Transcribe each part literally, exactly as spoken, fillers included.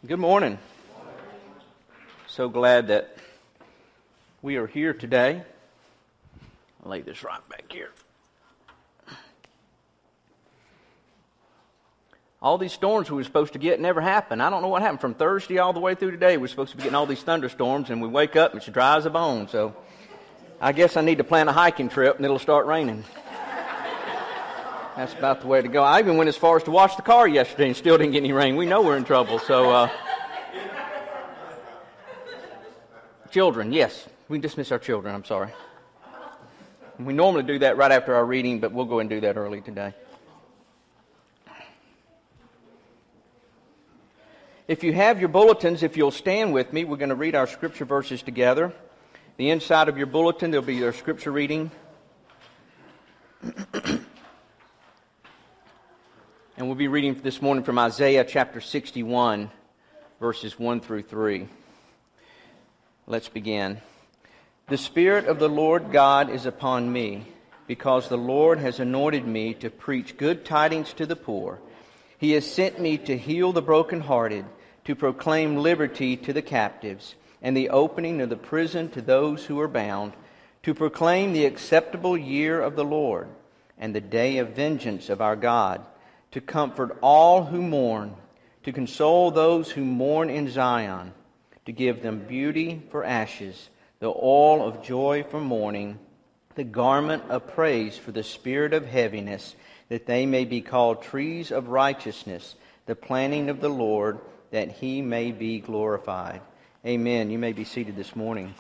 Good morning. So glad that we are here today. I'll lay this right back here. All these storms we were supposed to get never happened. I don't know what happened. From Thursday all the way through today, we're supposed to be getting all these thunderstorms, and we wake up and it's dry as a bone. So I guess I need to plan a hiking trip, and it'll start raining. That's about the way to go. I even went as far as to wash the car yesterday and still didn't get any rain. We know we're in trouble. So, uh, children, yes. We dismiss our children, I'm sorry. We normally do that right after our reading, but we'll go and do that early today. If you have your bulletins, if you'll stand with me, we're going to read our scripture verses together. The inside of your bulletin, there'll be our scripture reading. And we'll be reading this morning from Isaiah chapter sixty-one, verses one through three. Let's begin. The Spirit of the Lord God is upon me, because the Lord has anointed me to preach good tidings to the poor. He has sent me to heal the brokenhearted, to proclaim liberty to the captives, and the opening of the prison to those who are bound, to proclaim the acceptable year of the Lord, and the day of vengeance of our God, to comfort all who mourn, to console those who mourn in Zion, to give them beauty for ashes, the oil of joy for mourning, the garment of praise for the spirit of heaviness, that they may be called trees of righteousness, the planting of the Lord, that He may be glorified. Amen. You may be seated this morning.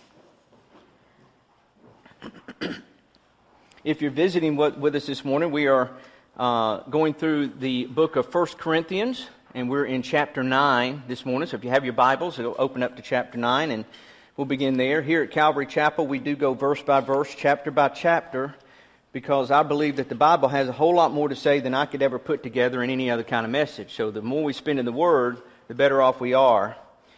If you're visiting with us this morning, we are Uh, going through the book of First Corinthians, and we're in chapter nine this morning. So if you have your Bibles, it'll open up to chapter nine, and we'll begin there. Here at Calvary Chapel, we do go verse by verse, chapter by chapter, because I believe that the Bible has a whole lot more to say than I could ever put together in any other kind of message. So the more we spend in the Word, the better off we are.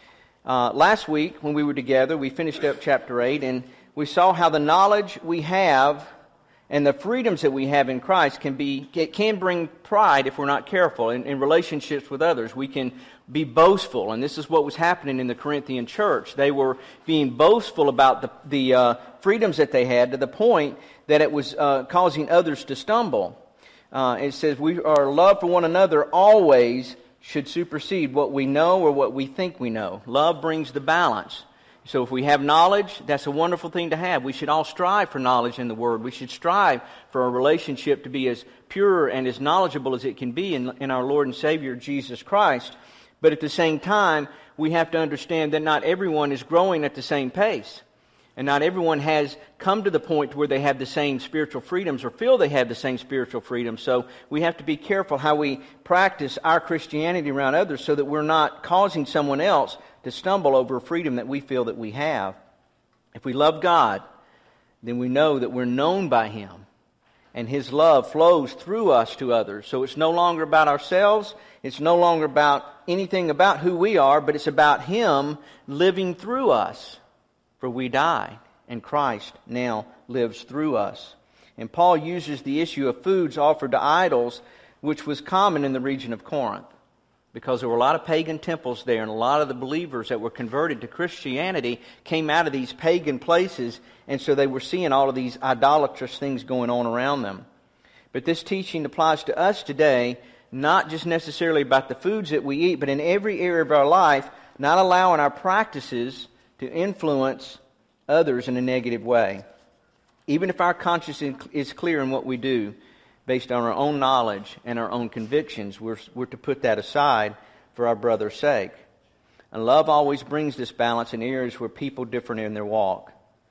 Uh, last week, when we were together, we finished up chapter eight, and we saw how the knowledge we have and the freedoms that we have in Christ can be it can bring pride if we're not careful in, in relationships with others. We can be boastful, and this is what was happening in the Corinthian church. They were being boastful about the, the uh, freedoms that they had to the point that it was uh, causing others to stumble. Uh, it says, we our love for one another always should supersede what we know or what we think we know. Love brings the balance. So if we have knowledge, that's a wonderful thing to have. We should all strive for knowledge in the Word. We should strive for a relationship to be as pure and as knowledgeable as it can be in, in our Lord and Savior, Jesus Christ. But at the same time, we have to understand that not everyone is growing at the same pace. And not everyone has come to the point where they have the same spiritual freedoms or feel they have the same spiritual freedoms. So we have to be careful how we practice our Christianity around others so that we're not causing someone else to stumble over a freedom that we feel that we have. If we love God, then we know that we're known by Him, and His love flows through us to others. So it's no longer about ourselves, it's no longer about anything about who we are, but it's about Him living through us. For we died, and Christ now lives through us. And Paul uses the issue of foods offered to idols, which was common in the region of Corinth, because there were a lot of pagan temples there, and a lot of the believers that were converted to Christianity came out of these pagan places, and so they were seeing all of these idolatrous things going on around them. But this teaching applies to us today, not just necessarily about the foods that we eat, but in every area of our life, not allowing our practices to influence others in a negative way. Even if our conscience is clear in what we do, based on our own knowledge and our own convictions, we're, we're to put that aside for our brother's sake. And love always brings this balance in areas where people differ in their walk.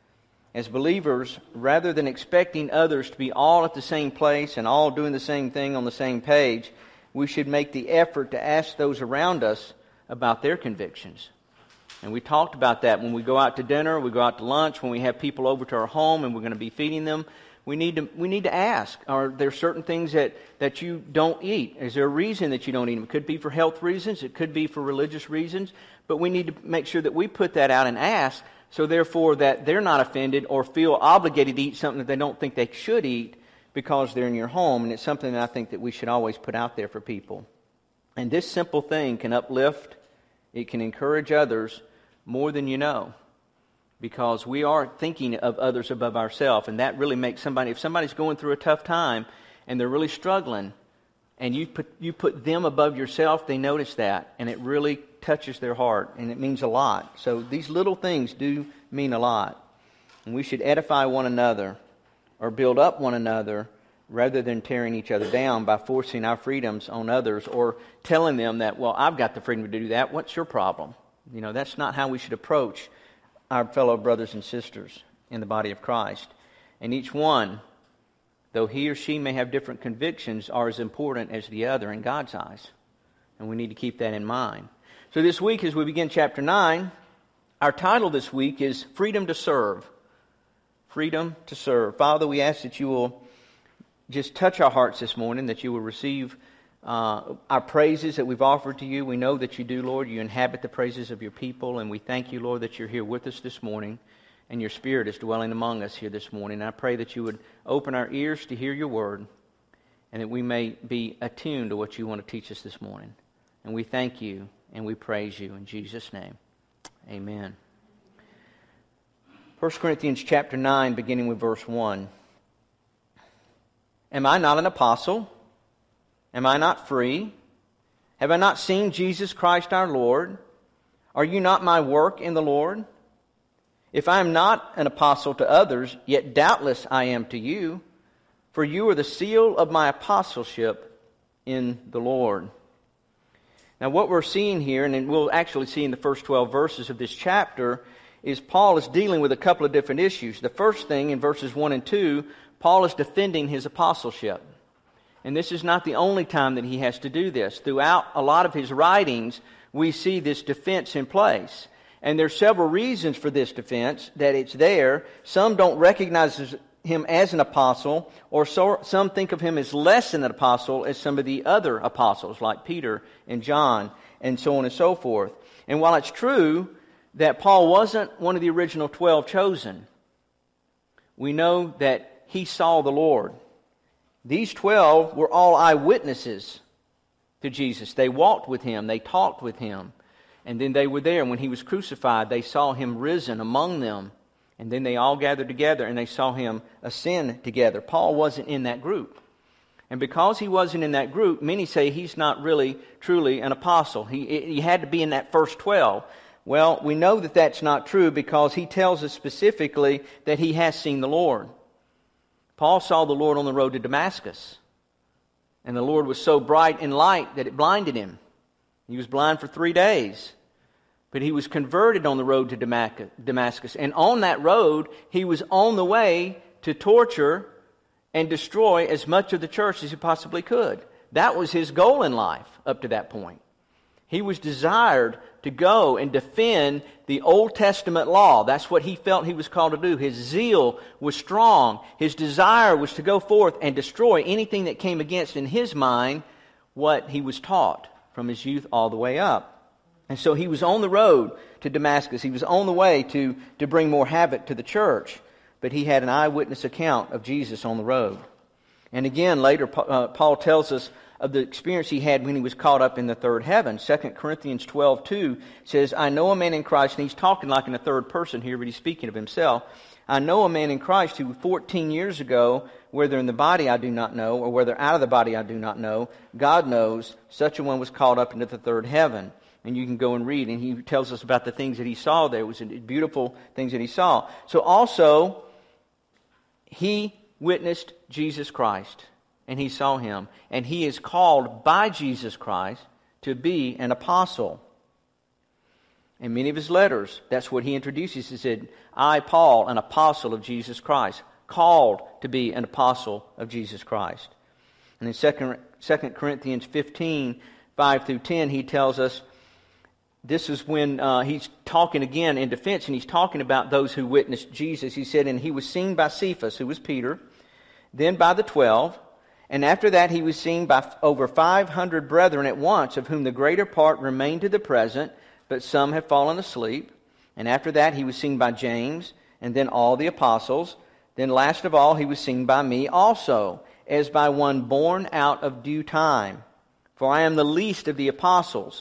As believers, rather than expecting others to be all at the same place and all doing the same thing on the same page, we should make the effort to ask those around us about their convictions. And we talked about that when we go out to dinner, we go out to lunch, when we have people over to our home and we're going to be feeding them. We need to we need to ask, are there certain things that, that you don't eat? Is there a reason that you don't eat them? It could be for health reasons, it could be for religious reasons, but we need to make sure that we put that out and ask, so therefore that they're not offended or feel obligated to eat something that they don't think they should eat because they're in your home. And it's something that I think that we should always put out there for people. And this simple thing can uplift It can encourage others more than you know, because we are thinking of others above ourselves, and that really makes somebody, if somebody's going through a tough time and they're really struggling, and you put you put them above yourself, they notice that, and it really touches their heart, and it means a lot. So these little things do mean a lot. And we should edify one another or build up one another rather than tearing each other down by forcing our freedoms on others or telling them that, well, I've got the freedom to do that. What's your problem? You know, that's not how we should approach our fellow brothers and sisters in the body of Christ. And each one, though he or she may have different convictions, are as important as the other in God's eyes. And we need to keep that in mind. So this week, as we begin chapter nine, our title this week is Freedom to Serve. Freedom to serve. Father, we ask that you will just touch our hearts this morning, that you will receive uh, our praises that we've offered to you. We know that you do, Lord. You inhabit the praises of your people, and we thank you, Lord, that you're here with us this morning, and your Spirit is dwelling among us here this morning. And I pray that you would open our ears to hear your word, and that we may be attuned to what you want to teach us this morning. And we thank you, and we praise you in Jesus' name. Amen. First Corinthians chapter nine, beginning with verse one. Am I not an apostle? Am I not free? Have I not seen Jesus Christ our Lord? Are you not my work in the Lord? If I am not an apostle to others, yet doubtless I am to you, for you are the seal of my apostleship in the Lord. Now what we're seeing here, and we'll actually see in the first twelve verses of this chapter, is Paul is dealing with a couple of different issues. The first thing, in verses one and two, Paul is defending his apostleship. And this is not the only time that he has to do this. Throughout a lot of his writings, we see this defense in place. And there are several reasons for this defense, that it's there. Some don't recognize him as an apostle, or so, some think of him as less than an apostle as some of the other apostles, like Peter and John, and so on and so forth. And while it's true that Paul wasn't one of the original twelve chosen, we know that he saw the Lord. These twelve were all eyewitnesses to Jesus. They walked with him. They talked with him. And then they were there. When he was crucified, they saw him risen among them. And then they all gathered together and they saw him ascend together. Paul wasn't in that group. And because he wasn't in that group, many say he's not really, truly an apostle. He, he had to be in that first twelve. Well, we know that that's not true because he tells us specifically that he has seen the Lord. Paul saw the Lord on the road to Damascus. And the Lord was so bright and light that it blinded him. He was blind for three days. But he was converted on the road to Damascus. And on that road, he was on the way to torture and destroy as much of the church as he possibly could. That was his goal in life up to that point. He was desired to go and defend the Old Testament law. That's what he felt he was called to do. His zeal was strong. His desire was to go forth and destroy anything that came against, in his mind, what he was taught from his youth all the way up. And so he was on the road to Damascus. He was on the way to, to bring more havoc to the church. But he had an eyewitness account of Jesus on the road. And again, later, uh, Paul tells us of the experience he had when he was caught up in the third heaven. Second Corinthians twelve two says, I know a man in Christ, and he's talking like in the third person here, but he's speaking of himself. I know a man in Christ who fourteen years ago, whether in the body I do not know, or whether out of the body I do not know, God knows, such a one was caught up into the third heaven. And you can go and read, and he tells us about the things that he saw there. It was beautiful things that he saw. So also, he witnessed Jesus Christ, and he saw him. And he is called by Jesus Christ to be an apostle. In many of his letters, that's what he introduces. He said, I, Paul, an apostle of Jesus Christ, called to be an apostle of Jesus Christ. And in Second Corinthians fifteen, five through ten, he tells us, this is when uh, he's talking again in defense, and he's talking about those who witnessed Jesus. He said, and he was seen by Cephas, who was Peter, then by the twelve, and after that he was seen by over five hundred brethren at once, of whom the greater part remain to the present, but some have fallen asleep. And after that he was seen by James, and then all the apostles. Then last of all he was seen by me also, as by one born out of due time. For I am the least of the apostles,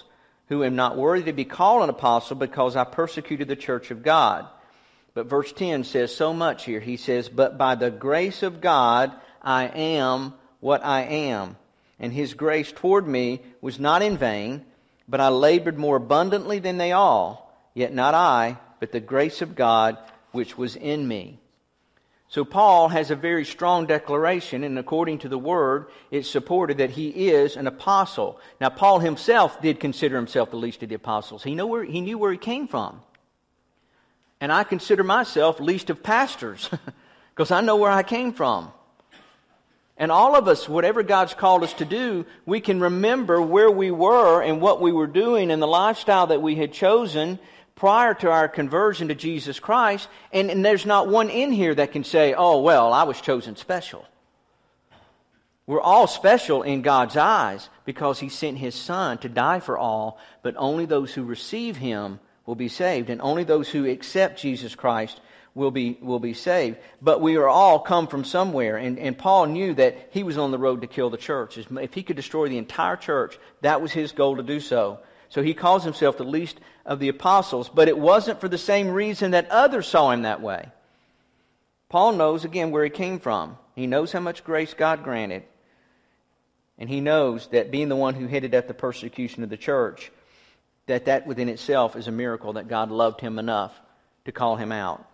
who am not worthy to be called an apostle because I persecuted the church of God. But verse ten says so much here. He says, but by the grace of God I am what I am. And His grace toward me was not in vain, but I labored more abundantly than they all. Yet not I, but the grace of God which was in me. So Paul has a very strong declaration, and according to the Word, it's supported that he is an apostle. Now, Paul himself did consider himself the least of the apostles. He knew where he, knew where he came from. And I consider myself least of pastors, because I know where I came from. And all of us, whatever God's called us to do, we can remember where we were and what we were doing and the lifestyle that we had chosen prior to our conversion to Jesus Christ, and, and there's not one in here that can say, oh, well, I was chosen special. We're all special in God's eyes because He sent His Son to die for all, but only those who receive Him will be saved, and only those who accept Jesus Christ will be will be saved. But we are all come from somewhere, and, and Paul knew that he was on the road to kill the church. If he could destroy the entire church, that was his goal to do so. So he calls himself the least of the apostles, but it wasn't for the same reason that others saw him that way. Paul knows, again, where he came from. He knows how much grace God granted. And he knows that being the one who headed up the persecution of the church, that that within itself is a miracle that God loved him enough to call him out.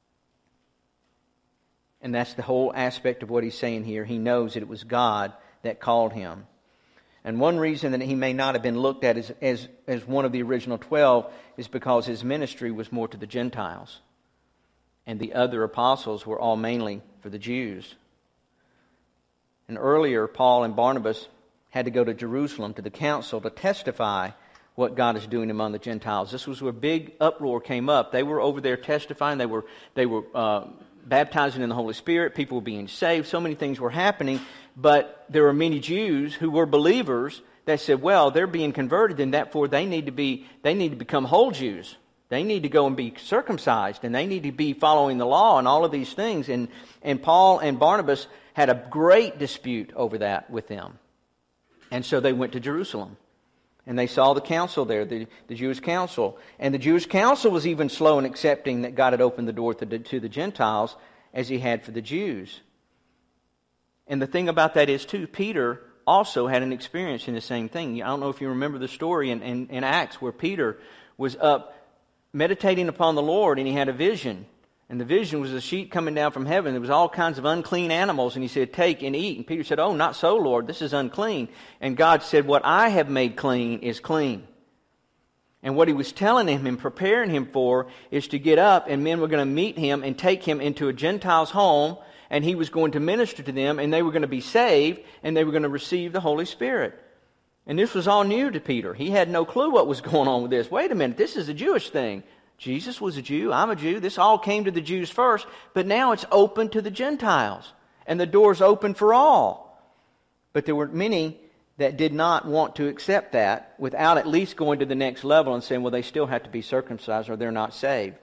And that's the whole aspect of what he's saying here. He knows that it was God that called him. And one reason that he may not have been looked at as, as, as one of the original twelve is because his ministry was more to the Gentiles. And the other apostles were all mainly for the Jews. And earlier, Paul and Barnabas had to go to Jerusalem to the council to testify what God is doing among the Gentiles. This was where big uproar came up. They were over there testifying. They were they were uh, baptizing in the Holy Spirit. People were being saved. So many things were happening. But there were many Jews who were believers that said, well, they're being converted, and therefore they need to be they need to become whole Jews. They need to go and be circumcised, and they need to be following the law and all of these things. And, and Paul and Barnabas had a great dispute over that with them. And so they went to Jerusalem. And they saw the council there, the, the Jewish council. And the Jewish council was even slow in accepting that God had opened the door to the, to the Gentiles as He had for the Jews. And the thing about that is, too, Peter also had an experience in the same thing. I don't know if you remember the story in, in, in Acts where Peter was up meditating upon the Lord, and he had a vision. And the vision was a sheet coming down from heaven. There was all kinds of unclean animals, and he said, take and eat. And Peter said, oh, not so, Lord, this is unclean. And God said, what I have made clean is clean. And what he was telling him and preparing him for is to get up, and men were going to meet him and take him into a Gentile's home, and he was going to minister to them, and they were going to be saved, and they were going to receive the Holy Spirit. And this was all new to Peter. He had no clue what was going on with this. Wait a minute, this is a Jewish thing. Jesus was a Jew, I'm a Jew. This all came to the Jews first, but now it's open to the Gentiles. And the door's open for all. But there were many that did not want to accept that without at least going to the next level and saying, well, they still have to be circumcised or they're not saved.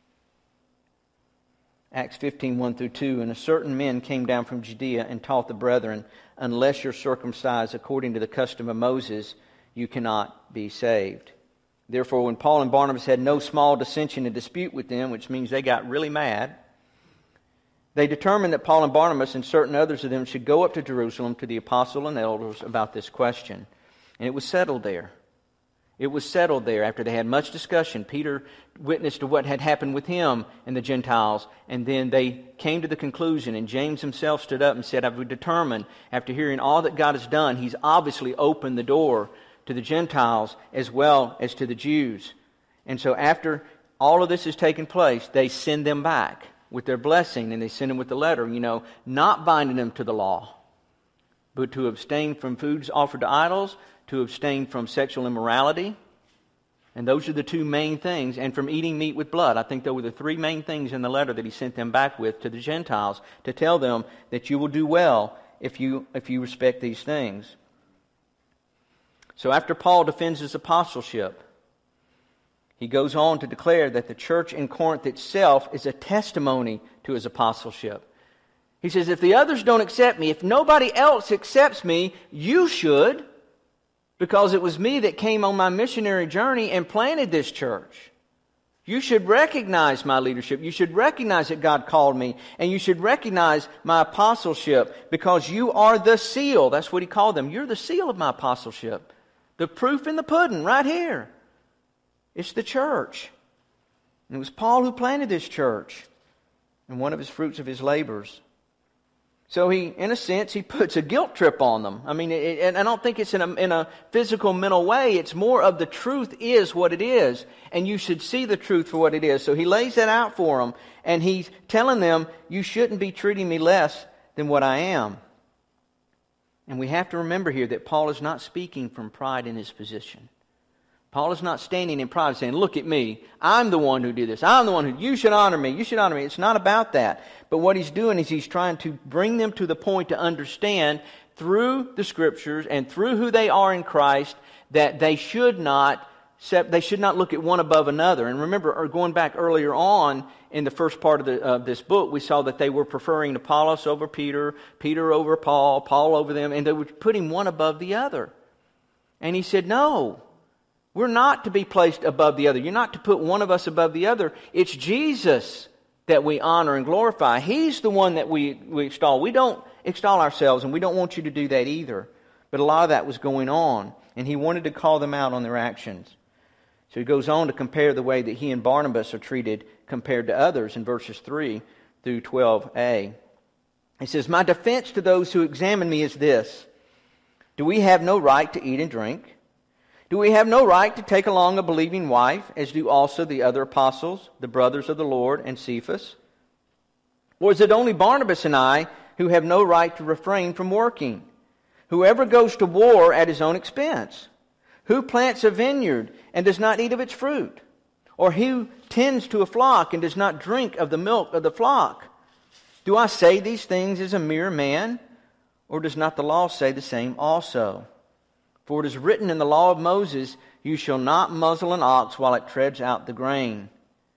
Acts fifteen, one through two, and a certain men came down from Judea and taught the brethren, unless you're circumcised according to the custom of Moses, you cannot be saved. Therefore, when Paul and Barnabas had no small dissension and dispute with them, which means they got really mad, they determined that Paul and Barnabas and certain others of them should go up to Jerusalem to the apostle and elders about this question. And it was settled there. It was settled there after they had much discussion. Peter witnessed to what had happened with him and the Gentiles, and then they came to the conclusion, and James himself stood up and said, I've determined, after hearing all that God has done, He's obviously opened the door to the Gentiles as well as to the Jews. And so after all of this has taken place, they send them back with their blessing, and they send them with the letter, you know, not binding them to the law, but to abstain from foods offered to idols, to abstain from sexual immorality. And those are the two main things. And from eating meat with blood. I think those were the three main things in the letter that he sent them back with to the Gentiles, to tell them that you will do well if you if you respect these things. So after Paul defends his apostleship, he goes on to declare that the church in Corinth itself is a testimony to his apostleship. He says, if the others don't accept me, if nobody else accepts me, you should. because it was me that came on my missionary journey and planted this church. You should recognize my leadership. You should recognize that God called me. And you should recognize my apostleship because you are the seal. That's what he called them. You're the seal of my apostleship. The proof in the pudding right here. It's the church. And it was Paul who planted this church. And one of his fruits of his labors. So he, in a sense, he puts a guilt trip on them. I mean, it, and I don't think it's in a, in a physical, mental way. It's more of the truth is what it is. And you should see the truth for what it is. So he lays that out for them. And he's telling them, you shouldn't be treating me less than what I am. And we have to remember here that Paul is not speaking from pride in his position. Paul is not standing in pride saying, look at me. I'm the one who did this. I'm the one who, you should honor me. You should honor me. It's not about that. But what he's doing is he's trying to bring them to the point to understand through the Scriptures and through who they are in Christ that they should not they should not look at one above another. And remember, going back earlier on in the first part of, the, of this book, we saw that they were preferring Apollos over Peter, Peter over Paul, Paul over them, and they were putting one above the other. And he said, no. We're not to be placed above the other. You're not to put one of us above the other. It's Jesus that we honor and glorify. He's the one that we, we extol. We don't extol ourselves, and we don't want you to do that either. But a lot of that was going on, and he wanted to call them out on their actions. So he goes on to compare the way that he and Barnabas are treated compared to others in verses three through twelve a. He says, my defense to those who examine me is this. Do we have no right to eat and drink? Do we have no right to take along a believing wife, as do also the other apostles, the brothers of the Lord, and Cephas? Or is it only Barnabas and I who have no right to refrain from working? Whoever goes to war at his own expense? Who plants a vineyard and does not eat of its fruit? Or who tends to a flock and does not drink of the milk of the flock? Do I say these things as a mere man? Or does not the law say the same also? For it is written in the law of Moses, you shall not muzzle an ox while it treads out the grain.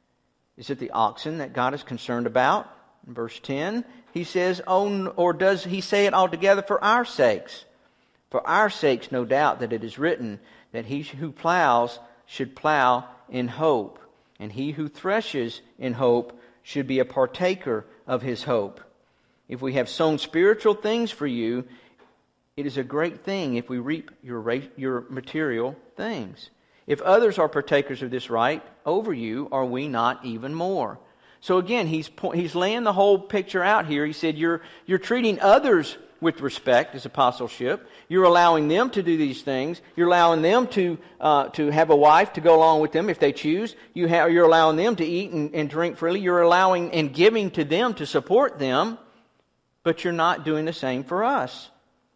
Is it the oxen that God is concerned about? In verse ten, he says, oh, or does he say it altogether for our sakes? For our sakes, no doubt, that it is written that he who plows should plow in hope, and he who threshes in hope should be a partaker of his hope. If we have sown spiritual things for you, it is a great thing if we reap your, your material things. If others are partakers of this right over you, are we not even more? So again, he's he's laying the whole picture out here. He said, you're, you're treating others with respect as apostleship. You're allowing them to do these things. You're allowing them to uh, to have a wife to go along with them if they choose. You have, you're allowing them to eat and, and drink freely. You're allowing and giving to them to support them. But you're not doing the same for us.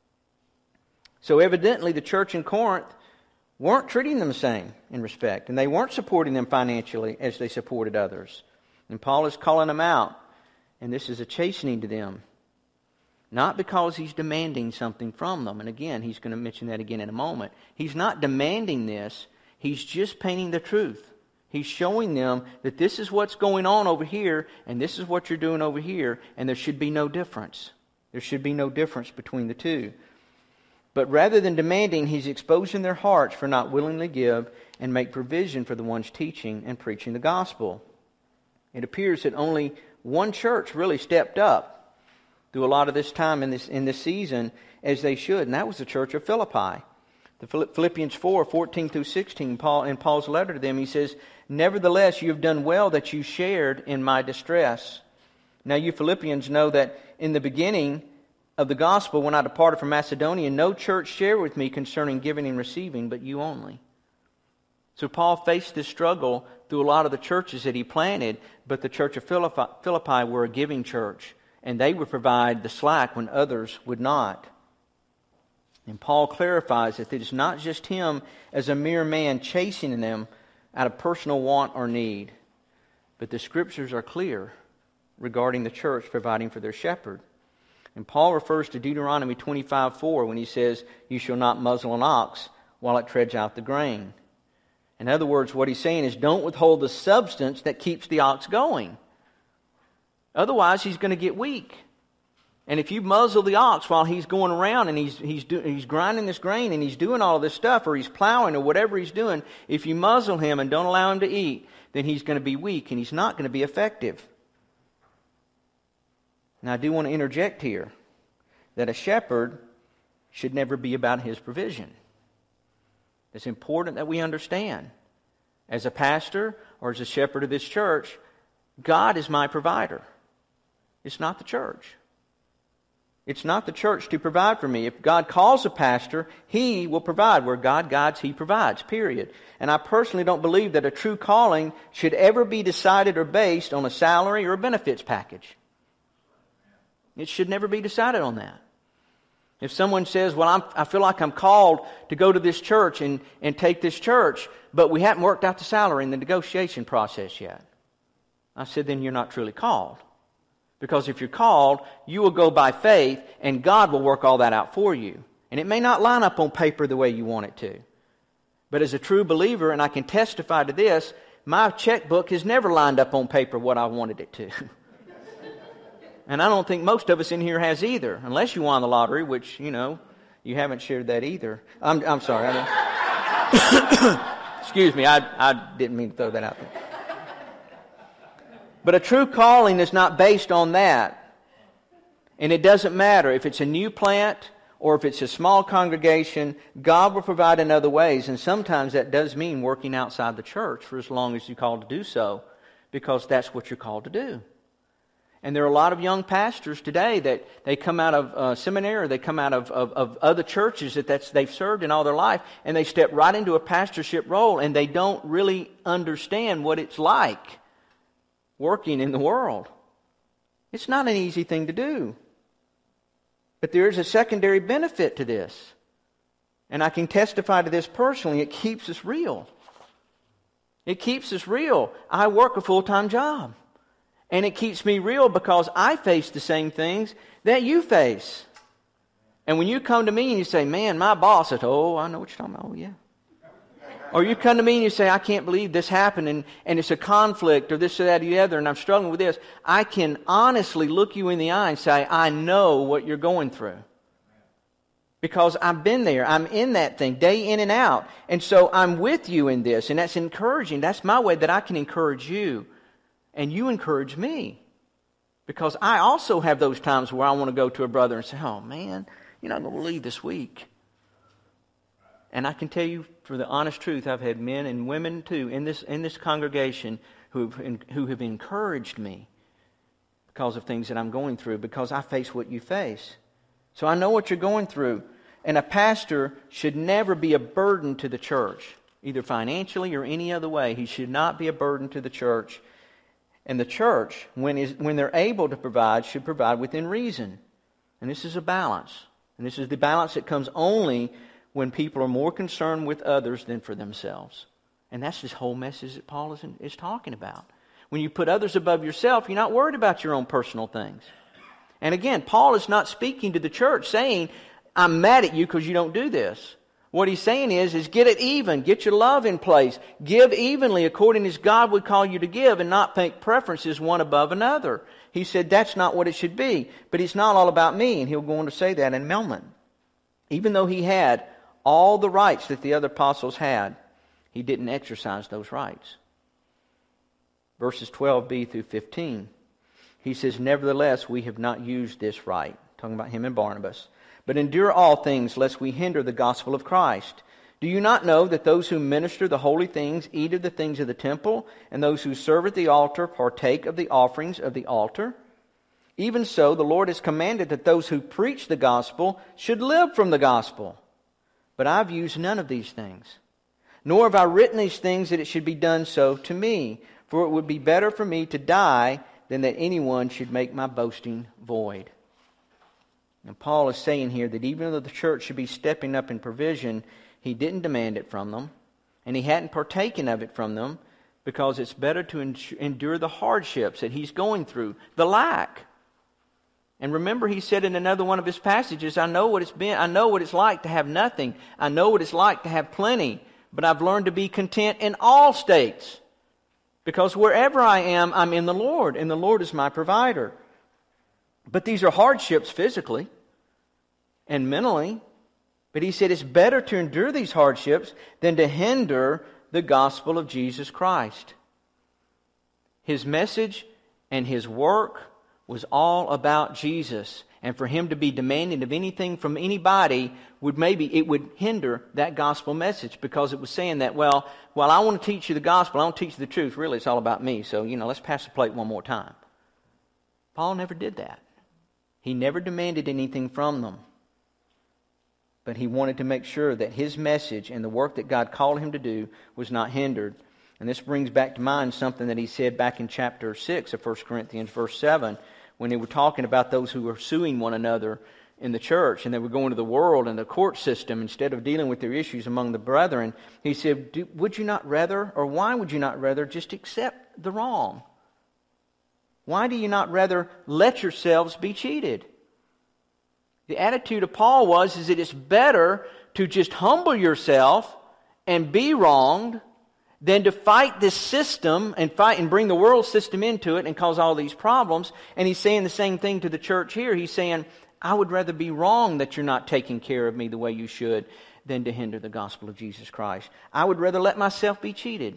So evidently the church in Corinth weren't treating them the same in respect. And they weren't supporting them financially as they supported others. And Paul is calling them out. And this is a chastening to them. Not because he's demanding something from them. And again, he's going to mention that again in a moment. He's not demanding this. He's just painting the truth. He's showing them that this is what's going on over here. And this is what you're doing over here. And there should be no difference. There should be no difference between the two. But rather than demanding, he's exposing their hearts for not willingly give and make provision for the ones teaching and preaching the gospel. It appears that only one church really stepped up through a lot of this time in this in this season as they should, and that was the church of Philippi. The Philippians four, fourteen through sixteen, Paul in Paul's letter to them, he says, nevertheless, you have done well that you shared in my distress. Now you Philippians know that in the beginning of the gospel, when I departed from Macedonia, no church shared with me concerning giving and receiving, but you only. So Paul faced this struggle through a lot of the churches that he planted, but the church of Philippi, Philippi were a giving church, and they would provide the slack when others would not. And Paul clarifies that it is not just him as a mere man chastening them out of personal want or need, but the Scriptures are clear regarding the church providing for their shepherd. And Paul refers to Deuteronomy twenty-five four when he says, you shall not muzzle an ox while it treads out the grain. In other words, what he's saying is don't withhold the substance that keeps the ox going. Otherwise, he's going to get weak. And if you muzzle the ox while he's going around and he's he's do, he's grinding this grain and he's doing all this stuff, or he's plowing or whatever he's doing, if you muzzle him and don't allow him to eat, then he's going to be weak and he's not going to be effective. Now I do want to interject here that a shepherd should never be about his provision. It's important that we understand. As a pastor or as a shepherd of this church, God is my provider. It's not the church. It's not the church to provide for me. If God calls a pastor, he will provide. Where God guides, he provides, period. And I personally don't believe that a true calling should ever be decided or based on a salary or a benefits package. It should never be decided on that. If someone says, well, I'm, I feel like I'm called to go to this church and, and take this church, but we haven't worked out the salary in the negotiation process yet. I said, then you're not truly called. Because if you're called, you will go by faith and God will work all that out for you. And it may not line up on paper the way you want it to. But as a true believer, and I can testify to this, my checkbook has never lined up on paper what I wanted it to. And I don't think most of us in here has either, unless you won the lottery, which, you know, you haven't shared that either. I'm, I'm sorry. I Excuse me, I, I didn't mean to throw that out there. But a true calling is not based on that. And it doesn't matter if it's a new plant or if it's a small congregation, God will provide in other ways. And sometimes that does mean working outside the church for as long as you're called to do so, because that's what you're called to do. And there are a lot of young pastors today that they come out of uh, seminary, or they come out of, of, of other churches that that's, they've served in all their life, and they step right into a pastorship role, and they don't really understand what it's like working in the world. It's not an easy thing to do. But there is a secondary benefit to this. And I can testify to this personally. It keeps us real. It keeps us real. I work a full-time job. And it keeps me real because I face the same things that you face. And when you come to me and you say, man, my boss said, oh, I know what you're talking about. Oh, yeah. Or you come to me and you say, I can't believe this happened, and, and it's a conflict, or this or that or the other, and I'm struggling with this. I can honestly look you in the eye and say, I know what you're going through. Because I've been there. I'm in that thing day in and out. And so I'm with you in this, and that's encouraging. That's my way that I can encourage you. And you encourage me. Because I also have those times where I want to go to a brother and say, oh man, you're not going to leave this week. And I can tell you for the honest truth, I've had men and women too in this in this congregation who have, who have encouraged me because of things that I'm going through, because I face what you face. So I know what you're going through. And a pastor should never be a burden to the church, either financially or any other way. He should not be a burden to the church. And the church, when is when they're able to provide, should provide within reason. And this is a balance. And this is the balance that comes only when people are more concerned with others than for themselves. And that's this whole message that Paul is, is talking about. When you put others above yourself, you're not worried about your own personal things. And again, Paul is not speaking to the church saying, I'm mad at you because you don't do this. What he's saying is, is get it even. Get your love in place. Give evenly according as God would call you to give, and not make preferences one above another. He said that's not what it should be. But it's not all about me. And he'll go on to say that in a moment. Even though he had all the rights that the other apostles had, he didn't exercise those rights. Verses twelve b through fifteen. He says, nevertheless, we have not used this right. Talking about him and Barnabas. But endure all things, lest we hinder the gospel of Christ. Do you not know that those who minister the holy things eat of the things of the temple, and those who serve at the altar partake of the offerings of the altar? Even so, the Lord has commanded that those who preach the gospel should live from the gospel. But I've used none of these things. Nor have I written these things that it should be done so to me. For it would be better for me to die than that anyone should make my boasting void. And Paul is saying here that even though the church should be stepping up in provision, he didn't demand it from them. And he hadn't partaken of it from them, because it's better to endure the hardships that he's going through, the lack. And remember, he said in another one of his passages, I know what it's been, I know what it's like to have nothing. I know what it's like to have plenty. But I've learned to be content in all states. Because wherever I am, I'm in the Lord, and the Lord is my provider. But these are hardships physically and mentally. But he said it's better to endure these hardships than to hinder the gospel of Jesus Christ. His message and his work was all about Jesus. And for him to be demanding of anything from anybody would maybe, it would hinder that gospel message, because it was saying that, well, while I want to teach you the gospel, I want to teach you the truth, really it's all about me. So, you know, let's pass the plate one more time. Paul never did that. He never demanded anything from them. But he wanted to make sure that his message and the work that God called him to do was not hindered. And this brings back to mind something that he said back in chapter six of First Corinthians, verse seven, when they were talking about those who were suing one another in the church, and they were going to the world and the court system instead of dealing with their issues among the brethren. He said, Do, would you not rather, or why would you not rather just accept the wrong? Why do you not rather let yourselves be cheated? The attitude of Paul was is that it's better to just humble yourself and be wronged than to fight this system and fight and bring the world system into it and cause all these problems. And he's saying the same thing to the church here. He's saying, I would rather be wrong that you're not taking care of me the way you should than to hinder the gospel of Jesus Christ. I would rather let myself be cheated.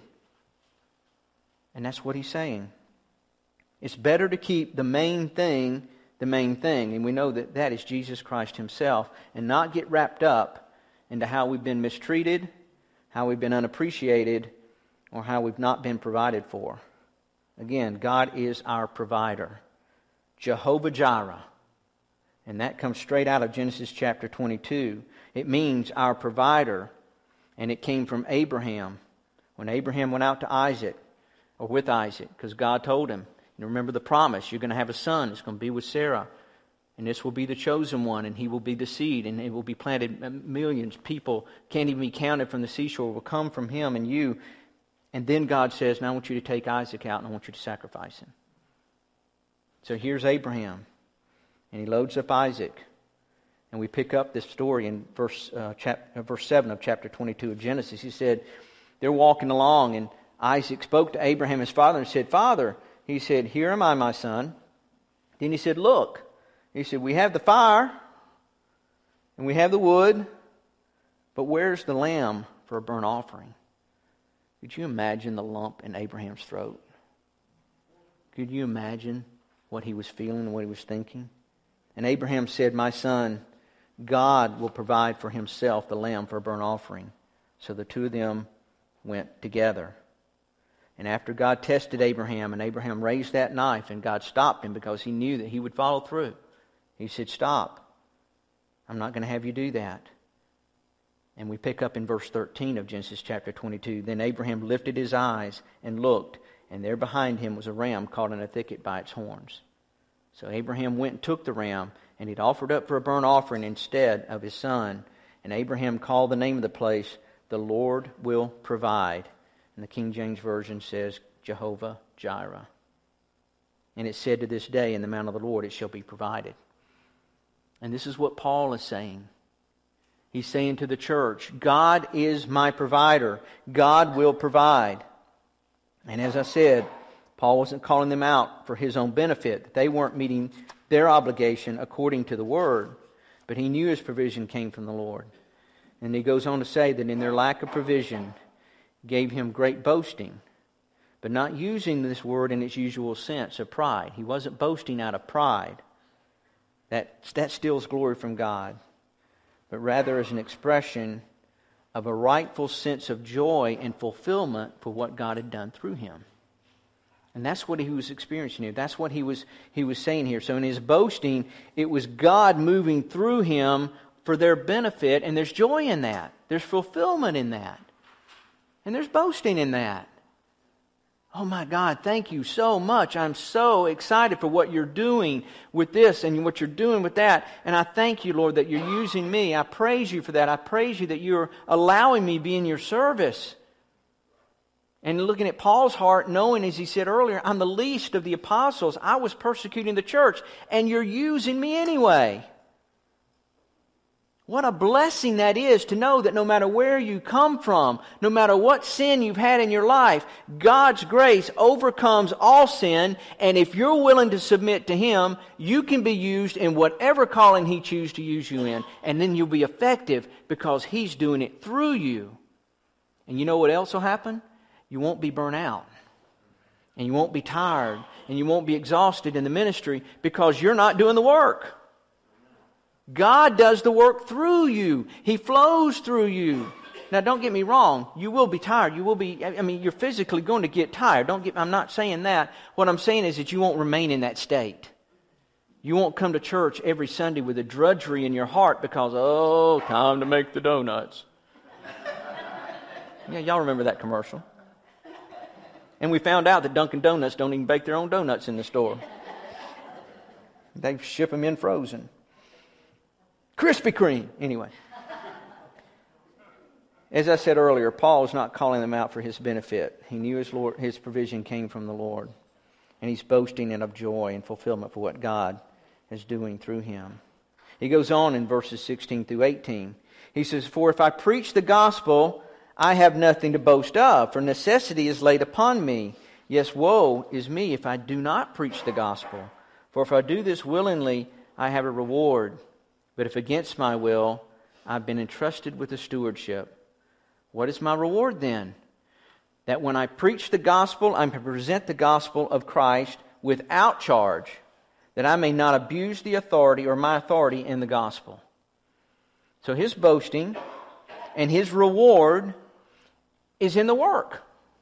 And that's what he's saying. It's better to keep the main thing the main thing. And we know that that is Jesus Christ himself, and not get wrapped up into how we've been mistreated, how we've been unappreciated, or how we've not been provided for. Again, God is our provider. Jehovah Jireh. And that comes straight out of Genesis chapter twenty-two. It means our provider. And it came from Abraham. When Abraham went out to Isaac, or with Isaac, because God told him, you remember the promise, you're going to have a son, it's going to be with Sarah. And this will be the chosen one, and he will be the seed, and it will be planted. Millions, people can't even be counted from the seashore, will come from him and you. And then God says, now I want you to take Isaac out and I want you to sacrifice him. So here's Abraham. And he loads up Isaac. And we pick up this story in verse uh, chap- uh, verse seven of chapter twenty-two of Genesis. He said, they're walking along, and Isaac spoke to Abraham, his father, and said, Father, he said, here am I, my son. Then he said, look. He said, we have the fire, and we have the wood, but where's the lamb for a burnt offering? Could you imagine the lump in Abraham's throat? Could you imagine what he was feeling and what he was thinking? And Abraham said, my son, God will provide for himself the lamb for a burnt offering. So the two of them went together. And after God tested Abraham, and Abraham raised that knife, and God stopped him because he knew that he would follow through. He said, stop. I'm not going to have you do that. And we pick up in verse thirteen of Genesis chapter twenty-two. Then Abraham lifted his eyes and looked, and there behind him was a ram caught in a thicket by its horns. So Abraham went and took the ram, and he'd offered up for a burnt offering instead of his son. And Abraham called the name of the place, the Lord will provide. And the King James Version says, Jehovah Jireh. And it said to this day, in the mount of the Lord it shall be provided. And this is what Paul is saying. He's saying to the church, God is my provider. God will provide. And as I said, Paul wasn't calling them out for his own benefit. They weren't meeting their obligation according to the Word. But he knew his provision came from the Lord. And he goes on to say that in their lack of provision gave him great boasting. But not using this word in its usual sense of pride. He wasn't boasting out of pride. That, that steals glory from God. But rather as an expression of a rightful sense of joy and fulfillment for what God had done through him. And that's what he was experiencing here. That's what he was he was saying here. So in his boasting, it was God moving through him for their benefit, and there's joy in that. There's fulfillment in that. And there's boasting in that. Oh my God, thank you so much. I'm so excited for what you're doing with this and what you're doing with that. And I thank you, Lord, that you're using me. I praise you for that. I praise you that you're allowing me to be in your service. And looking at Paul's heart, knowing, as he said earlier, I'm the least of the apostles. I was persecuting the church, and you're using me anyway. What a blessing that is to know that no matter where you come from, no matter what sin you've had in your life, God's grace overcomes all sin, and if you're willing to submit to Him, you can be used in whatever calling He chooses to use you in, and then you'll be effective because He's doing it through you. And you know what else will happen? You won't be burnt out, and you won't be tired, and you won't be exhausted in the ministry because you're not doing the work. God does the work through you. He flows through you. Now, don't get me wrong. You will be tired. You will be, I mean, you're physically going to get tired. Don't get, I'm not saying that. What I'm saying is that you won't remain in that state. You won't come to church every Sunday with a drudgery in your heart because, oh, time to make the donuts. Yeah, y'all remember that commercial. And we found out that Dunkin' Donuts don't even bake their own donuts in the store. They ship them in frozen. Krispy Kreme. Anyway. As I said earlier, Paul was not calling them out for his benefit. He knew his Lord, his provision came from the Lord. And he's boasting in of joy and fulfillment for what God is doing through him. He goes on in verses sixteen through eighteen. He says, "For if I preach the gospel, I have nothing to boast of, for necessity is laid upon me. Yes, woe is me if I do not preach the gospel. For if I do this willingly, I have a reward. But if against my will, I've been entrusted with a stewardship. What is my reward then? That when I preach the gospel, I may present the gospel of Christ without charge, that I may not abuse the authority or my authority in the gospel." So his boasting and his reward is in the work.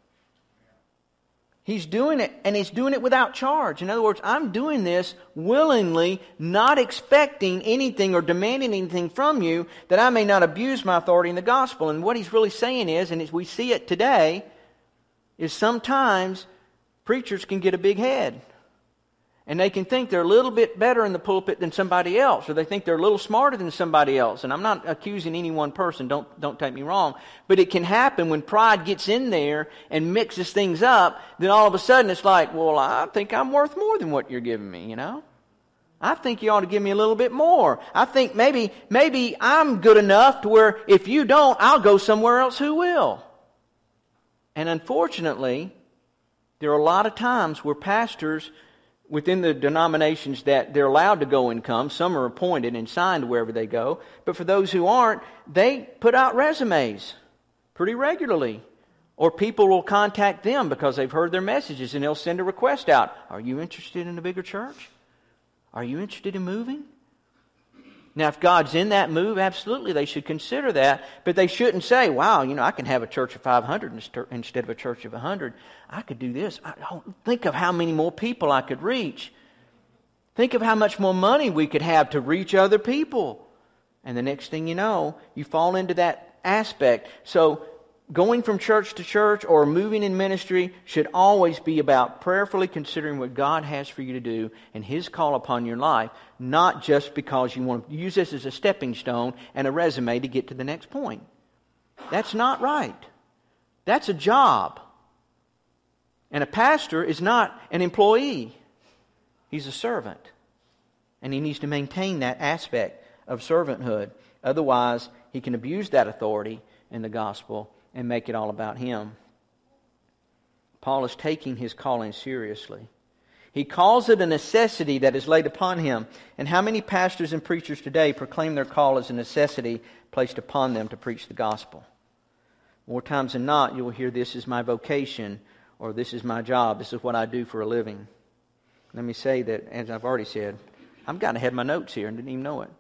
He's doing it, and he's doing it without charge. In other words, I'm doing this willingly, not expecting anything or demanding anything from you, that I may not abuse my authority in the gospel. And what he's really saying is, and as we see it today, is sometimes preachers can get a big head. And they can think they're a little bit better in the pulpit than somebody else, or they think they're a little smarter than somebody else. And I'm not accusing any one person, don't, don't take me wrong. But it can happen when pride gets in there and mixes things up, then all of a sudden it's like, well, I think I'm worth more than what you're giving me, you know? I think you ought to give me a little bit more. I think maybe, maybe I'm good enough to where if you don't, I'll go somewhere else who will. And unfortunately, there are a lot of times where pastors within the denominations that they're allowed to go and come, some are appointed and signed wherever they go, but for those who aren't, they put out resumes pretty regularly. Or people will contact them because they've heard their messages and they'll send a request out. Are you interested in a bigger church? Are you interested in moving? Now, if God's in that move, absolutely they should consider that. But they shouldn't say, wow, you know, I can have a church of five hundred instead of a church of one hundred. I could do this. I don't think of how many more people I could reach. Think of how much more money we could have to reach other people. And the next thing you know, you fall into that aspect. So going from church to church or moving in ministry should always be about prayerfully considering what God has for you to do and His call upon your life, not just because you want to use this as a stepping stone and a resume to get to the next point. That's not right. That's a job. And a pastor is not an employee. He's a servant. And he needs to maintain that aspect of servanthood. Otherwise, he can abuse that authority in the gospel and make it all about him. Paul is taking his calling seriously. He calls it a necessity that is laid upon him. And how many pastors and preachers today proclaim their call as a necessity placed upon them to preach the gospel? More times than not, you will hear, this is my vocation, or this is my job, this is what I do for a living. Let me say that, as I've already said, I've gotten ahead of my notes here and didn't even know it.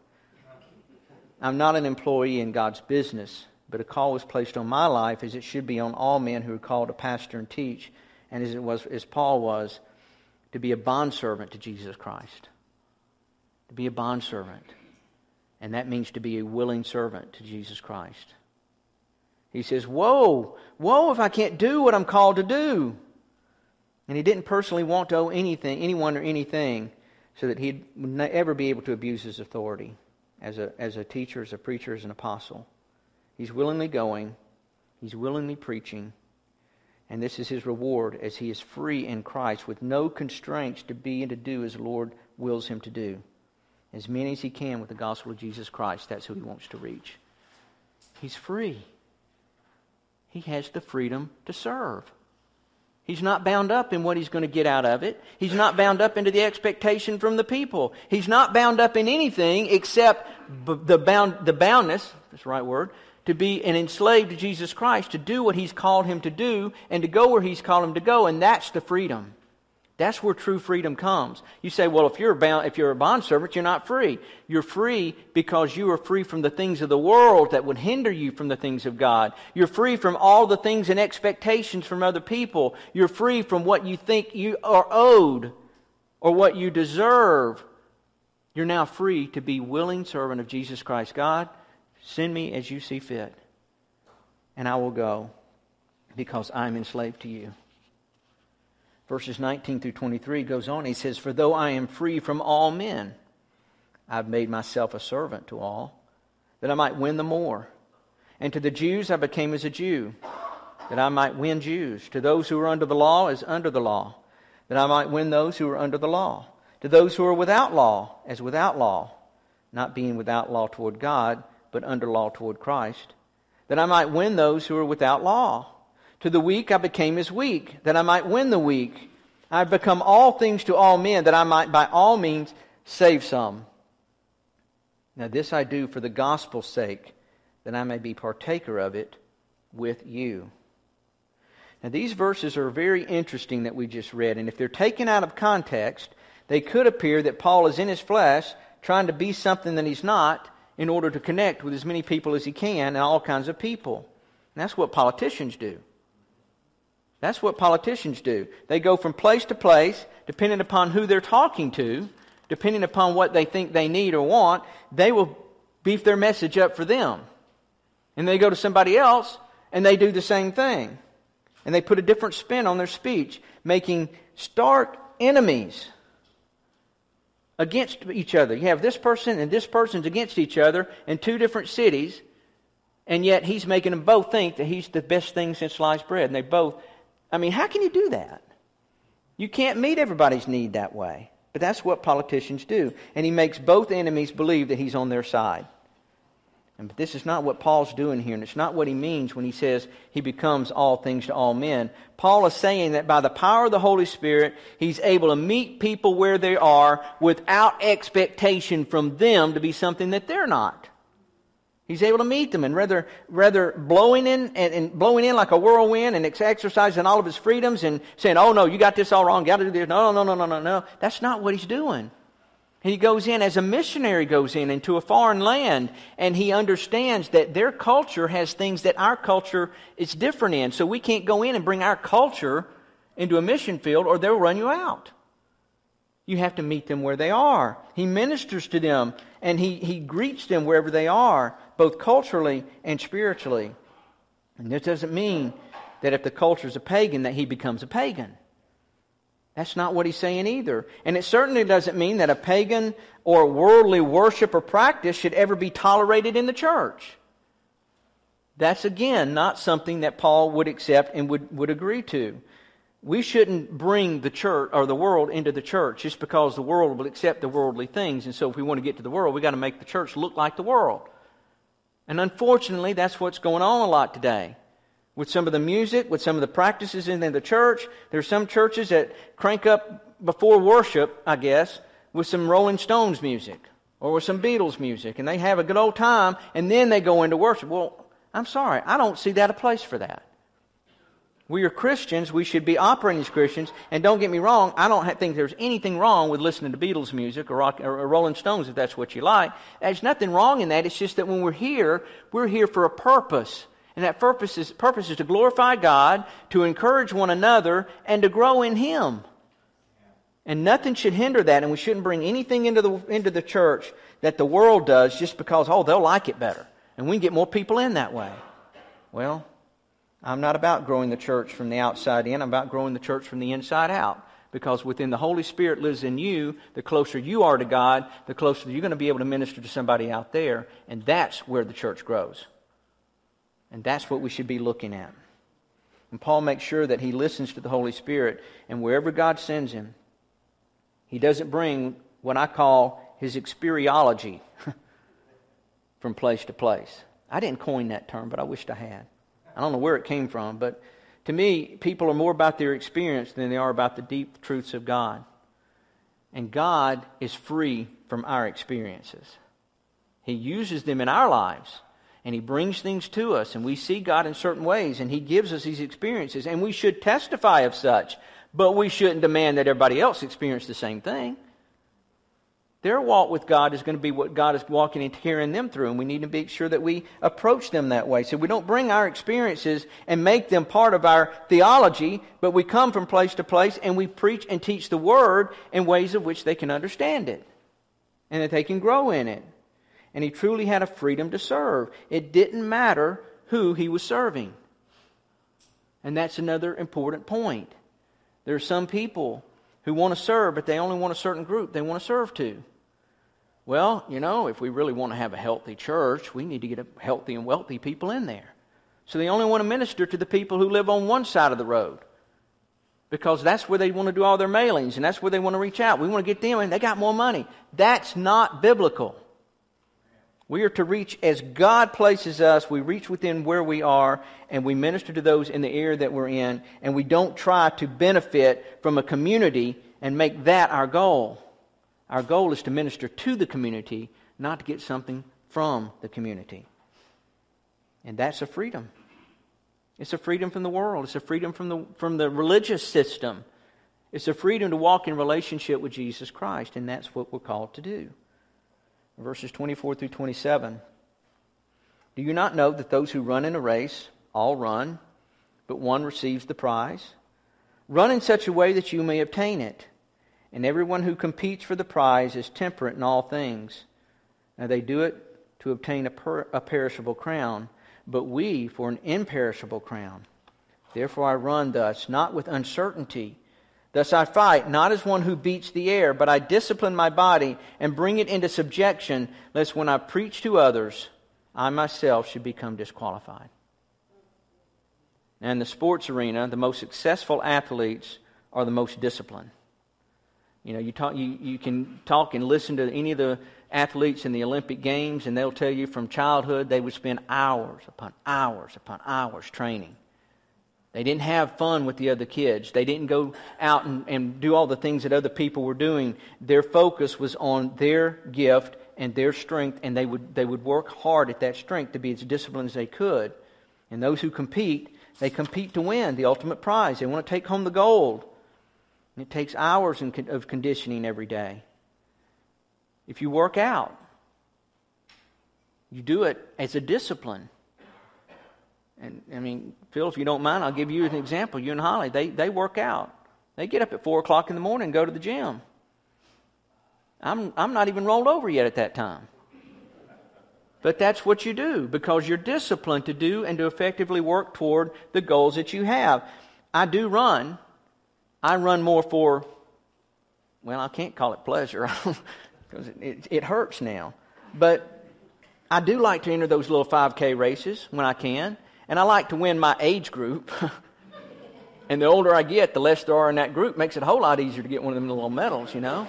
I'm not an employee in God's business, but a call was placed on my life, as it should be on all men who are called to pastor and teach, and as it was, as Paul was, to be a bondservant to Jesus Christ. To be a bondservant. And that means to be a willing servant to Jesus Christ. He says, woe, woe if I can't do what I'm called to do. And he didn't personally want to owe anything, anyone or anything, so that he'd never be able to abuse his authority as a, as a teacher, as a preacher, as an apostle. He's willingly going. He's willingly preaching. And this is his reward as he is free in Christ with no constraints to be and to do as the Lord wills him to do. as many as he can with the gospel of Jesus Christ. That's who he wants to reach. He's free. He has the freedom to serve. He's not bound up in what he's going to get out of it. He's not bound up into the expectation from the people. He's not bound up in anything except b- the bound, the boundness, that's the right word, to be an enslaved to Jesus Christ, to do what he's called him to do, and to go where he's called him to go, and that's the freedom. That's where true freedom comes. You say, well, if you're a bound, if you're a bondservant, you're not free. You're free because you are free from the things of the world that would hinder you from the things of God. You're free from all the things and expectations from other people. You're free from what you think you are owed or what you deserve. You're now free to be willing servant of Jesus Christ. God, send me as you see fit, and I will go because I'm enslaved to you. Verses nineteen through twenty-three goes on. He says, for though I am free from all men, I've made myself a servant to all, that I might win the more. And to the Jews I became as a Jew, that I might win Jews. To those who are under the law as under the law, that I might win those who are under the law. To those who are without law as without law, not being without law toward God, but under law toward Christ, that I might win those who are without law. To the weak I became as weak, that I might win the weak. I have become all things to all men, that I might by all means save some. Now this I do for the gospel's sake, that I may be partaker of it with you. Now these verses are very interesting that we just read, and if they're taken out of context, they could appear that Paul is in his flesh, trying to be something that he's not, in order to connect with as many people as he can, and all kinds of people. And that's what politicians do. That's what politicians do. They go from place to place, depending upon who they're talking to, depending upon what they think they need or want, they will beef their message up for them. And they go to somebody else, and they do the same thing. And they put a different spin on their speech, making stark enemies against each other. You have this person and this person's against each other in two different cities, and yet he's making them both think that he's the best thing since sliced bread. And they both... I mean, how can you do that? You can't meet everybody's need that way. But that's what politicians do. And he makes both enemies believe that he's on their side. And but this is not what Paul's doing here. And it's not what he means when he says he becomes all things to all men. Paul is saying that by the power of the Holy Spirit, he's able to meet people where they are without expectation from them to be something that they're not. He's able to meet them, and rather, rather blowing in and, and blowing in like a whirlwind and exercising all of his freedoms and saying, "Oh no, you got this all wrong. You got to do this." No, no, no, no, no, no. That's not what he's doing. He goes in as a missionary goes in into a foreign land, and he understands that their culture has things that our culture is different in. So we can't go in and bring our culture into a mission field, or they'll run you out. You have to meet them where they are. He ministers to them, and he, he greets them wherever they are, both culturally and spiritually. And this doesn't mean that if the culture is a pagan, that he becomes a pagan. That's not what he's saying either. And it certainly doesn't mean that a pagan or worldly worship or practice should ever be tolerated in the church. That's, again, not something that Paul would accept and would, would agree to. We shouldn't bring the church or the world into the church just because the world will accept the worldly things. And so if we want to get to the world, we've got to make the church look like the world. And unfortunately, that's what's going on a lot today. With some of the music, with some of the practices in the church, there's some churches that crank up before worship, I guess, with some Rolling Stones music or with some Beatles music. And they have a good old time, and then they go into worship. Well, I'm sorry, I don't see that a place for that. We are Christians. We should be operating as Christians. And don't get me wrong, I don't think there's anything wrong with listening to Beatles music or, rock, or Rolling Stones if that's what you like. There's nothing wrong in that. It's just that when we're here, we're here for a purpose. And that purpose is, purpose is to glorify God, to encourage one another, and to grow in Him. And nothing should hinder that, and we shouldn't bring anything into the into the church that the world does just because, oh, they'll like it better. And we can get more people in that way. Well, I'm not about growing the church from the outside in. I'm about growing the church from the inside out. Because within the Holy Spirit lives in you, the closer you are to God, the closer you're going to be able to minister to somebody out there. And that's where the church grows. And that's what we should be looking at. And Paul makes sure that he listens to the Holy Spirit. And wherever God sends him, he doesn't bring what I call his experiology from place to place. I didn't coin that term, but I wished I had. I don't know where it came from, but to me, people are more about their experience than they are about the deep truths of God. And God is free from our experiences. He uses them in our lives, and He brings things to us, and we see God in certain ways, and He gives us these experiences, and we should testify of such, but we shouldn't demand that everybody else experience the same thing. Their walk with God is going to be what God is walking and carrying them through, and we need to make sure that we approach them that way. So we don't bring our experiences and make them part of our theology, but we come from place to place and we preach and teach the Word in ways of which they can understand it and that they can grow in it. And he truly had a freedom to serve. It didn't matter who he was serving. And that's another important point. There are some people who want to serve, but they only want a certain group they want to serve to. Well, you know, if we really want to have a healthy church, we need to get a healthy and wealthy people in there. So they only want to minister to the people who live on one side of the road, because that's where they want to do all their mailings, and that's where they want to reach out. We want to get them, and they got more money. That's not biblical. We are to reach as God places us. We reach within where we are, and we minister to those in the area that we're in, and we don't try to benefit from a community and make that our goal. Our goal is to minister to the community, not to get something from the community. And that's a freedom. It's a freedom from the world. It's a freedom from the from the religious system. It's a freedom to walk in relationship with Jesus Christ, and that's what we're called to do. Verses twenty-four through twenty-seven. Do you not know that those who run in a race all run, but one receives the prize? Run in such a way that you may obtain it. And everyone who competes for the prize is temperate in all things. Now they do it to obtain a, per- a perishable crown, but we for an imperishable crown. Therefore I run thus, not with uncertainty. Thus I fight, not as one who beats the air, but I discipline my body and bring it into subjection, lest when I preach to others, I myself should become disqualified. Now in the sports arena, the most successful athletes are the most disciplined. You know, you talk, you, you can talk and listen to any of the athletes in the Olympic Games, and they'll tell you from childhood they would spend hours upon hours upon hours training. They didn't have fun with the other kids. They didn't go out and, and do all the things that other people were doing. Their focus was on their gift and their strength, and they would they would work hard at that strength to be as disciplined as they could. And those who compete, they compete to win the ultimate prize. They want to take home the gold. And it takes hours of conditioning every day. If you work out, you do it as a discipline. And, I mean, Phil, if you don't mind, I'll give you an example. You and Holly, they, they work out. They get up at four o'clock in the morning and go to the gym. I'm, I'm not even rolled over yet at that time. But that's what you do, because you're disciplined to do and to effectively work toward the goals that you have. I do run. I run more for, well, I can't call it pleasure, because it, it, it hurts now. But I do like to enter those little five K races when I can. And I like to win my age group. And the older I get, the less there are in that group. Makes it a whole lot easier to get one of them little medals, you know.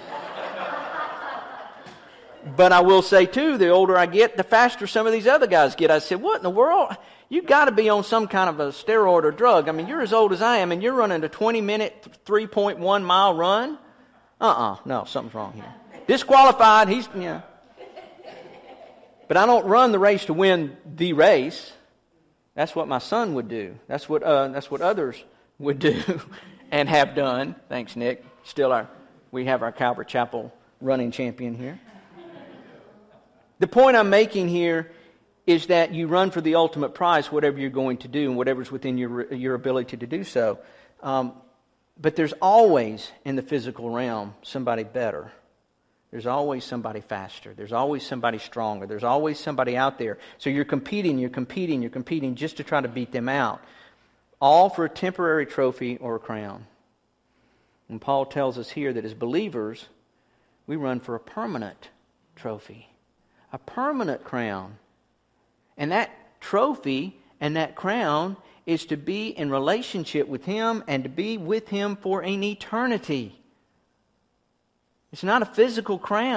But I will say, too, the older I get, the faster some of these other guys get. I said, what in the world? You've got to be on some kind of a steroid or drug. I mean, you're as old as I am, and you're running a twenty-minute, three point one mile run? Uh-uh. No, something's wrong here. Disqualified. He's, yeah. But I don't run the race to win the race. That's what my son would do. That's what uh, that's what others would do and have done. Thanks, Nick. Still, our we have our Calvary Chapel running champion here. The point I'm making here is that you run for the ultimate prize, whatever you're going to do and whatever's within your your ability to do so. Um, but there's always, in the physical realm, somebody better. There's always somebody faster. There's always somebody stronger. There's always somebody out there. So you're competing, you're competing, you're competing just to try to beat them out. All for a temporary trophy or a crown. And Paul tells us here that as believers, we run for a permanent trophy. A permanent crown. And that trophy and that crown is to be in relationship with Him and to be with Him for an eternity. It's not a physical crown.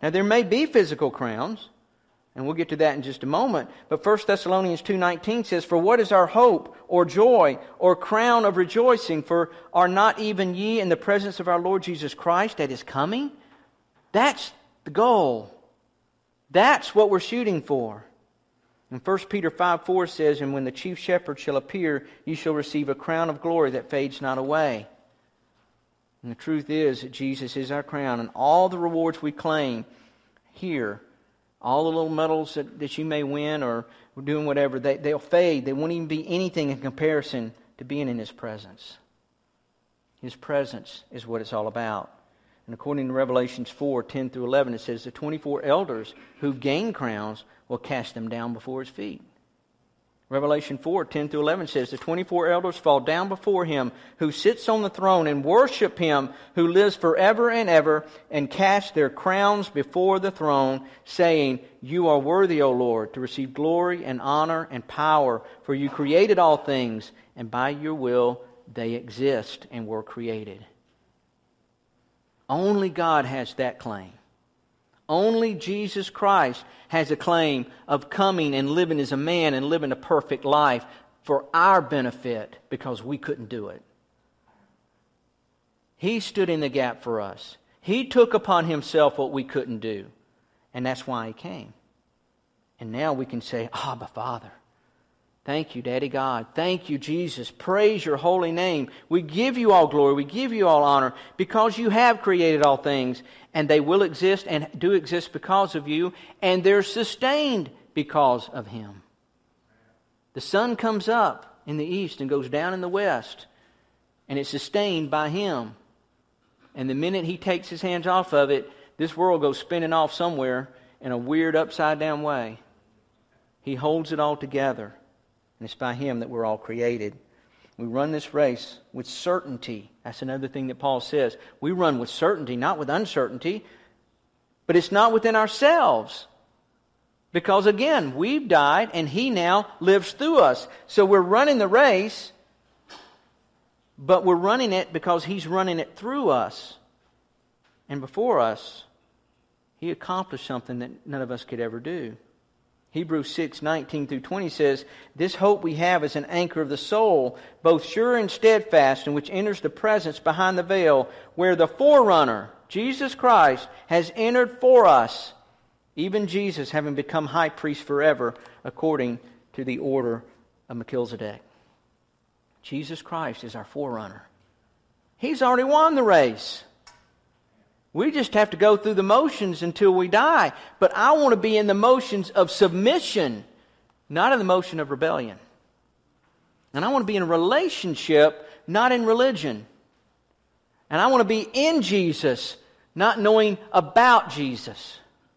Now, there may be physical crowns, and we'll get to that in just a moment. But First Thessalonians two nineteen says, "For what is our hope, or joy, or crown of rejoicing? For are not even ye in the presence of our Lord Jesus Christ at His coming?" That's the goal. That's what we're shooting for. And First Peter five four says, "And when the chief shepherd shall appear, you shall receive a crown of glory that fades not away." And the truth is that Jesus is our crown, and all the rewards we claim here, all the little medals that, that you may win or doing whatever, they, they'll fade. They won't even be anything in comparison to being in His presence. His presence is what it's all about. And according to Revelations four ten through eleven, it says, "The twenty-four elders who gain crowns will cast them down before His feet." Revelation four ten through eleven says, "The twenty-four elders fall down before Him who sits on the throne and worship Him who lives forever and ever, and cast their crowns before the throne, saying, 'You are worthy, O Lord, to receive glory and honor and power, for you created all things, and by your will they exist and were created.'" Only God has that claim. Only Jesus Christ has a claim of coming and living as a man and living a perfect life for our benefit because we couldn't do it. He stood in the gap for us. He took upon Himself what we couldn't do. And that's why He came. And now we can say, "Abba, Father. Thank you, Daddy God. Thank you, Jesus. Praise your holy name. We give you all glory. We give you all honor because you have created all things, and they will exist and do exist because of you, and they're sustained because of Him." The sun comes up in the east and goes down in the west, and it's sustained by Him. And the minute He takes His hands off of it, this world goes spinning off somewhere in a weird upside-down way. He holds it all together. And it's by Him that we're all created. We run this race with certainty. That's another thing that Paul says. We run with certainty, not with uncertainty. But it's not within ourselves. Because again, we've died and He now lives through us. So we're running the race, but we're running it because He's running it through us. And before us, He accomplished something that none of us could ever do. Hebrews six nineteen through twenty says, "This hope we have is an anchor of the soul, both sure and steadfast, in which enters the presence behind the veil, where the forerunner, Jesus Christ, has entered for us, even Jesus having become high priest forever, according to the order of Melchizedek." Jesus Christ is our forerunner. He's already won the race. We just have to go through the motions until we die. But I want to be in the motions of submission, not in the motion of rebellion. And I want to be in a relationship, not in religion. And I want to be in Jesus, not knowing about Jesus.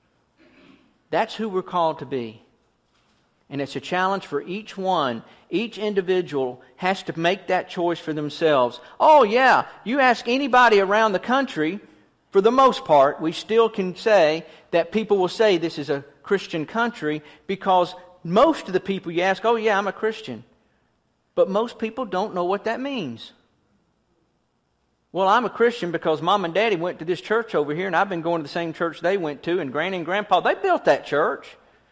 That's who we're called to be. And it's a challenge for each one. Each individual has to make that choice for themselves. Oh yeah, you ask anybody around the country, for the most part, we still can say that people will say this is a Christian country because most of the people you ask, "Oh yeah, I'm a Christian." But most people don't know what that means. "Well, I'm a Christian because Mom and Daddy went to this church over here and I've been going to the same church they went to, and Granny and Grandpa, they built that church."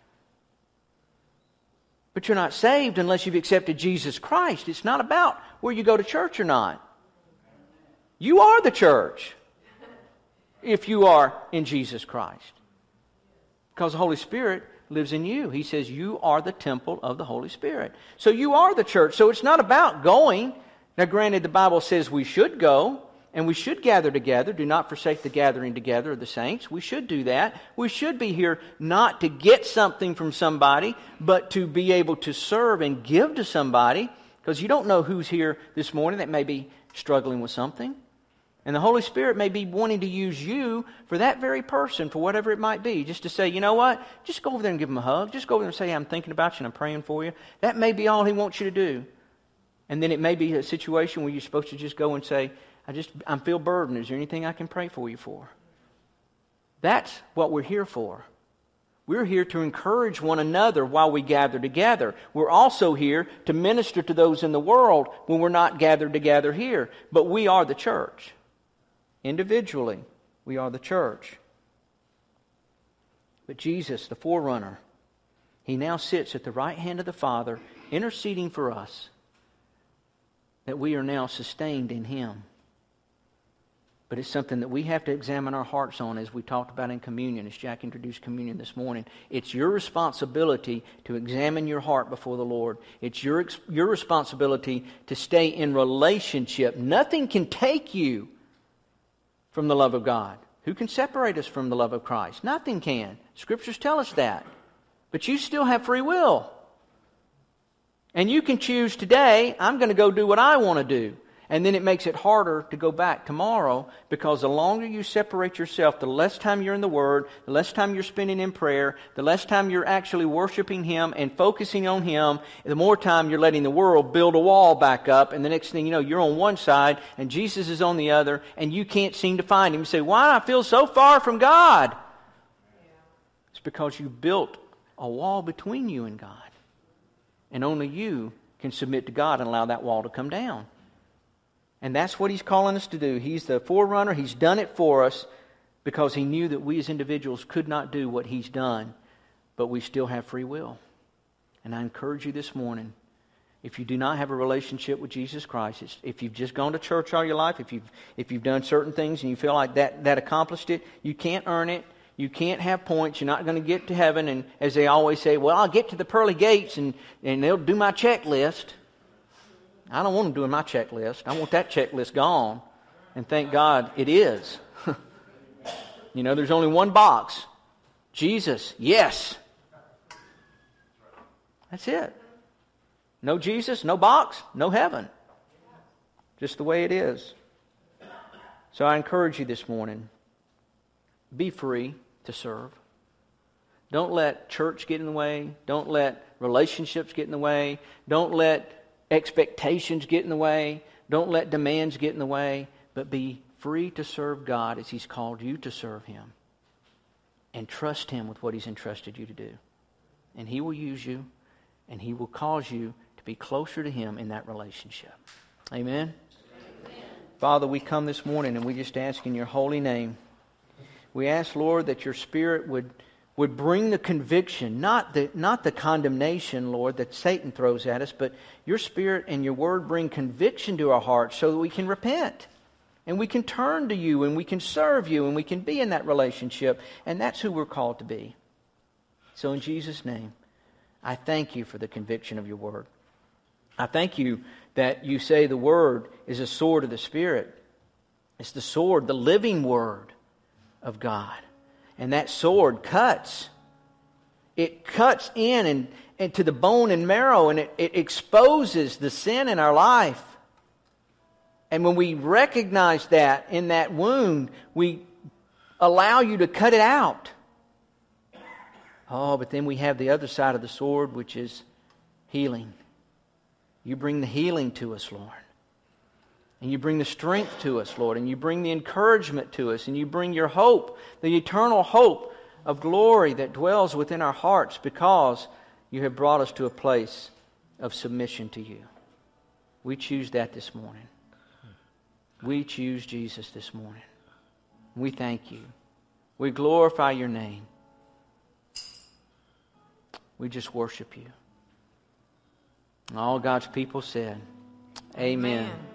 But you're not saved unless you've accepted Jesus Christ. It's not about where you go to church or not. You are the church if you are in Jesus Christ. Because the Holy Spirit lives in you. He says you are the temple of the Holy Spirit. So you are the church. So it's not about going. Now granted, the Bible says we should go and we should gather together. Do not forsake the gathering together of the saints. We should do that. We should be here not to get something from somebody, but to be able to serve and give to somebody. Because you don't know who's here this morning that may be struggling with something. And the Holy Spirit may be wanting to use you for that very person, for whatever it might be. Just to say, you know what? Just go over there and give them a hug. Just go over there and say, "I'm thinking about you and I'm praying for you." That may be all He wants you to do. And then it may be a situation where you're supposed to just go and say, I just, I feel burdened. Is there anything I can pray for you for? That's what we're here for. We're here to encourage one another while we gather together. We're also here to minister to those in the world when we're not gathered together here. But we are the church. Individually, we are the church. But Jesus, the forerunner, He now sits at the right hand of the Father, interceding for us, that we are now sustained in Him. But it's something that we have to examine our hearts on, as we talked about in communion, as Jack introduced communion this morning. It's your responsibility to examine your heart before the Lord. It's your, your responsibility to stay in relationship. Nothing can take you from the love of God. Who can separate us from the love of Christ? Nothing can. Scriptures tell us that. But you still have free will. And you can choose today, I'm going to go do what I want to do. And then it makes it harder to go back tomorrow, because the longer you separate yourself, the less time you're in the Word, the less time you're spending in prayer, the less time you're actually worshiping Him and focusing on Him, the more time you're letting the world build a wall back up. And the next thing you know, you're on one side and Jesus is on the other, and you can't seem to find Him. You say, why do I feel so far from God? It's because you built a wall between you and God. And only you can submit to God and allow that wall to come down. And that's what He's calling us to do. He's the forerunner. He's done it for us because He knew that we as individuals could not do what He's done, but we still have free will. And I encourage you this morning, if you do not have a relationship with Jesus Christ, it's, if you've just gone to church all your life, if you've, if you've done certain things and you feel like that, that accomplished it, you can't earn it. You can't have points. You're not going to get to heaven. And as they always say, well, I'll get to the pearly gates and, and they'll do my checklist. I don't want them doing my checklist. I want that checklist gone. And thank God it is. You know, there's only one box. Jesus, yes. That's it. No Jesus, no box, no heaven. Just the way it is. So I encourage you this morning, be free to serve. Don't let church get in the way. Don't let relationships get in the way. Don't let expectations get in the way. Don't let demands get in the way. But be free to serve God as He's called you to serve Him. And trust Him with what He's entrusted you to do. And He will use you. And He will cause you to be closer to Him in that relationship. Amen? Amen. Father, we come this morning and we just ask in Your holy name. We ask, Lord, that Your Spirit would, would bring the conviction, not the, not the condemnation, Lord, that Satan throws at us, but Your Spirit and Your Word bring conviction to our hearts so that we can repent. And we can turn to You and we can serve You and we can be in that relationship. And that's who we're called to be. So in Jesus' name, I thank You for the conviction of Your Word. I thank You that You say the Word is a sword of the Spirit. It's the sword, the living Word of God. And that sword cuts. It cuts in and, and to the bone and marrow, and it, it exposes the sin in our life. And when we recognize that in that wound, we allow You to cut it out. Oh, but then we have the other side of the sword, which is healing. You bring the healing to us, Lord. And You bring the strength to us, Lord. And You bring the encouragement to us. And You bring Your hope, the eternal hope of glory that dwells within our hearts because You have brought us to a place of submission to You. We choose that this morning. We choose Jesus this morning. We thank You. We glorify Your name. We just worship You. And all God's people said, Amen. Amen.